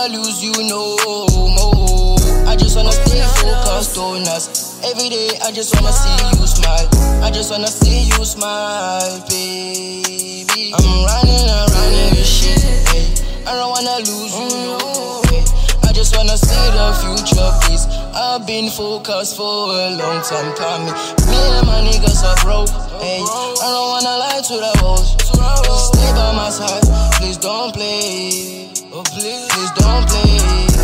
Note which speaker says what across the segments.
Speaker 1: wanna lose you no more. I just wanna stay focused on us. Every day I just wanna see you smile. I just wanna see you smile, baby. I'm running this shit, hey. I don't wanna lose you no more, hey. I just wanna see the future, please. I've been focused for a long time coming. Me and my niggas are broke, hey. I don't wanna lie to the walls. Just stay by my side. Please don't play. Oh, please don't play.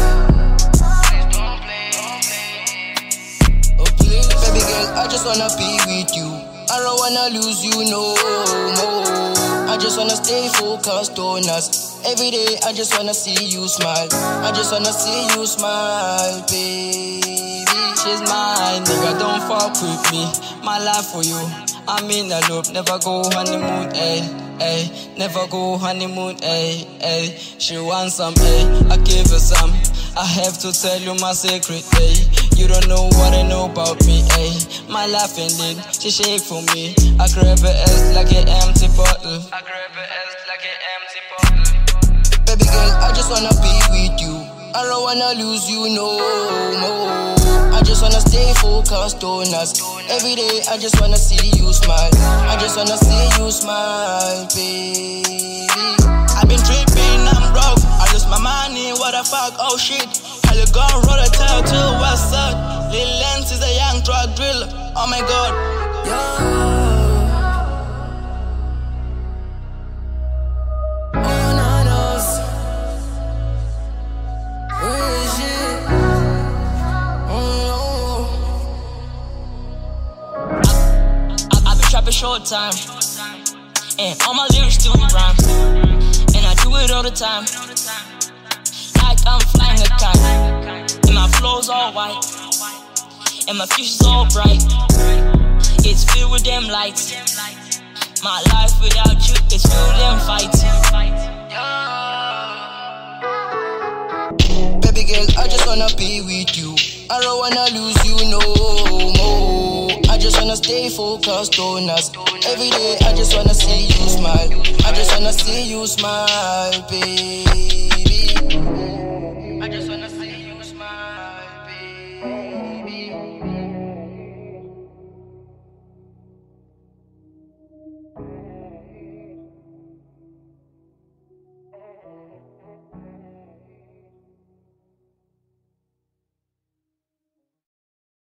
Speaker 1: Oh, please. Baby girl, I just wanna be with you. I don't wanna lose you no more. I just wanna stay focused on us. Every day I just wanna see you smile. I just wanna see you smile, baby.
Speaker 2: She's mine, nigga, don't fuck with me. My life for you, I'm in a loop. Never go honeymoon, ayy, ayy. Never go honeymoon, ayy, ayy. She wants some, ayy, I give her some. I have to tell you my secret, ayy. You don't know what I know about me, ayy. My life ended, she shake for me. I grab her ass like an empty bottle.
Speaker 1: Baby girl, I just wanna be with you. I don't wanna lose you no more. I just wanna stay focused on us. Every day I just wanna see you smile. I just wanna see you smile, baby.
Speaker 3: I've been tripping, I'm broke. I lose my money, what the fuck, oh shit. How you gon' roll a tail to what's up? Lil Lance is a young drug driller, oh my god.
Speaker 2: Short time, and all my lyrics still rhyme, and I do it all the time, like I'm flying a kite, and my flow's all white, and my future's all bright, it's filled with them lights, my life without you is filled with them fights.
Speaker 1: Baby girl, I just wanna be with you. I don't wanna lose you no more. I just wanna stay focused on us. Every day I just wanna see you smile. I just wanna see you smile, baby.